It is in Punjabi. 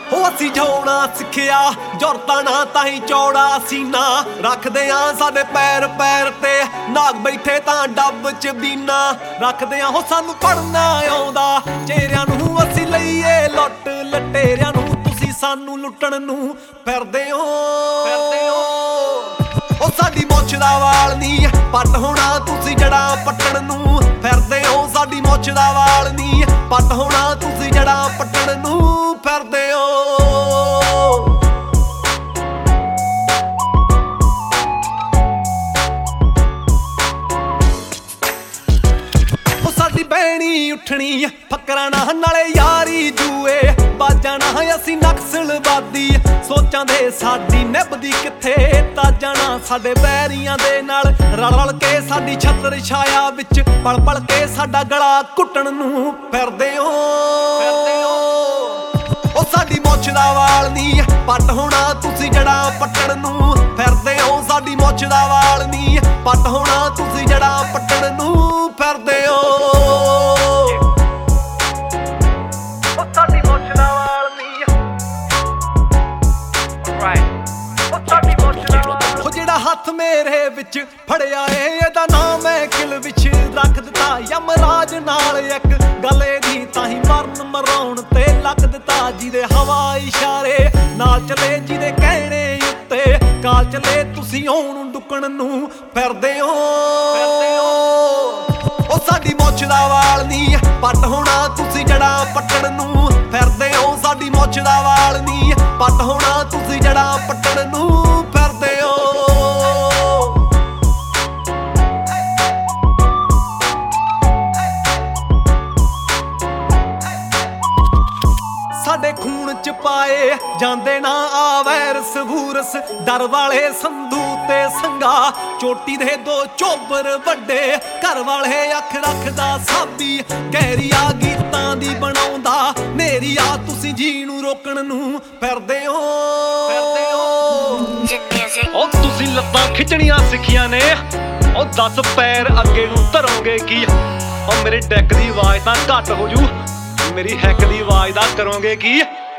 ਹੋ ਅਸੀਂ ਜਿਉਣਾ ਸਿੱਖਿਆ ਜ਼ੁਰਤਾਂ ਨਾ ਤਾਹੀਂ ਚੌੜਾ ਸੀਨਾ ਰੱਖਦੇ ਆ ਸਾਡੇ ਪੈਰ ਪੈਰ ਤੇ ਨਾਗ ਬੈਠੇ ਤਾਂ ਡੱਬ ਚ ਬੀਨਾ ਰੱਖਦੇ ਆ ਹੋ ਸਾਨੂੰ ਪੜਨਾ ਆਉਂਦਾ ਚਿਹਰਿਆਂ ਨੂੰ ਅਸੀਂ ਲਈਏ ਲੁੱਟ ਲਟੇਰਿਆਂ ਨੂੰ ਤੁਸੀਂ ਸਾਨੂੰ ਲੁੱਟਣ ਨੂੰ ਫਿਰਦੇ ਹੋ ਉਹ ਸਾਡੀ ਮੁੱਛ ਦਾ ਵਾਲ ਨੀ ਪੱਟ ਹੋਣਾ ਤੁਸੀਂ ਜੜਾਂ ਪੱਟਣ ਨੂੰ ਫਿਰਦੇ ਹੋ ਸਾਡੀ ਮੁੱਛ ਦਾ ਵਾਲ ਨੀ ਪੱਟ ਹੋਣਾ ਤੁਸੀਂ ਜੜਾਂ ਪੱਟਣ ਨੂੰ ਫਿਰਦੇ ਹੋ ਸਾਡੀ ਬਹਿਣੀ ਉੱਠਣੀ ਫਕਰਾਂ ਨਾ ਨਾਲੇ ਯਾਰੀ ਜੂਏ ਬਾਜਾਂ ਨਾ ਅਸੀਂ ਨਕਸਲਵਾਦੀ ਸੋਚਾਂ ਦੇ ਸਾਡੀ ਨਿਭਦੀ ਕਿੱਥੇ ਤਾਜਾਂ ਨਾ ਸਾਡੇ ਬੈਰੀਆਂ ਦੇ ਨਾਲ ਰਲ ਰਲ ਕੇ ਸਾਡੀ ਛਤਰ ਛਾਇਆ ਵਿੱਚ ਪਲ ਪਲ ਕੇ ਸਾਡਾ ਗਲਾ ਘੁੱਟਣ ਨੂੰ ਫਿਰਦੇ ਹੋ ਉਹ ਸਾਡੀ ਮੁੱਛ ਦਾ ਵਾਲ ਨੀ ਪੱਟ ਹੋਣਾ ਤੁਸੀਂ ਜੜਾਂ ਪੱਟਣ ਨੂੰ ਫਿਰਦੇ ਹੋ ਸਾਡੀ ਮੁੱਛ ਦਾ ਵਾਲ ਨੀ ਪੱਟ ਹੋਣਾ ਤੁਸੀਂ ਜੜਾਂ ਪੱਟਣ ਨੂੰ ਫਿਰਦੇ ਹੋ ਜਿਹੜਾ ਹੱਥ ਮੇਰੇ ਵਿੱਚ ਫੜਿਆ ਏ ਇਹਦਾ ਨਾਮ ਮੈਂ ਕਿਲ ਵਿੱਚ ਰੱਖ ਦਿੱਤਾ ਯਮਰਾਜ ਨਾਲ ਇੱਕ ਗਲੇ ਦੀ ਤਾਹੀਂ ਮਰਨ ਮਰਾਉਣ ਤੇ ਲੱਗ ਦਿੱਤਾ ਜਿਹਦੇ ਹਵਾ ਇਸ਼ਾਰੇ ਨਾਲ ਚਲੇ ਜਿਹਦੇ ਕਹਿਣੇ ਉੱਤੇ ਕਾਲ ਚਲੇ ਤੁਸੀਂ ਉਹਨੂੰ ਡੁੱਕਣ ਨੂੰ ਫਿਰਦੇ ਹੋ ਉਹ ਸਾਡੀ ਮੁੱਛ ਦਾ ਵਾਲ ਨੀ ਪੱਟ ਹੋਣਾ ਤੁਸੀਂ ਜੜਾਂ ਪੱਟਣ ਨੂੰ ਫਿਰਦੇ ਹੋ ਸਾਡੀ ਮੁੱਛ ਦਾ ਵਾਲ ਨੀ ਪੱਟ ਹੋਣਾ ਤੁਸੀਂ ਜੜਾਂ ਪੱਟਣ ਨੂੰ ਫਿਰਦੇ ਹੋ ਸਾਡੇ ਖੂਨ ਚ ਪਾਏ ਜਾਂਦੇ ਨਾ ਆ ਵਾਇਰਸ ਵੂਰਸ ਡਰ ਵਾਲੇ ਸੰਧੂ ਤੇ ਸੰਗਾ ਚੋਟੀ ਦੇ ਦੋ ਚੋਬਰ ਵੱਡੇ ਘਰ ਵਾਲੇ ਅੱਖ ਰੱਖਦਾ ਸਾਬੀ ਗਹਿਰੀਆ ਗੀਤਾਂ ਦੀ ਬਣਾਉਂਦਾ ਮੇਰੀ ਆ ਤੁਸੀਂ ਜੀ ਨੂੰ ਰੋਕਣ ਨੂੰ ਫਿਰਦੇ ਹੋ ਉਹ ਤੁਸੀਂ ਲੱਤਾਂ ਖਿੱਚਣੀਆਂ ਸਿੱਖੀਆਂ ਨੇ ਉਹ 10 ਪੈਰ ਅੱਗੇ ਨੂੰ ਧਰੋਗੇ ਕੀ ਉਹ ਮੇਰੇ ਡੈਕ ਦੀ ਆਵਾਜ਼ ਤਾਂ ਘੱਟ ਹੋ ਜੂ ਮੇਰੀ ਹੈਕ ਦੀ ਆਵਾਜ਼ ਦਾ ਕਰੋਗੇ ਕੀ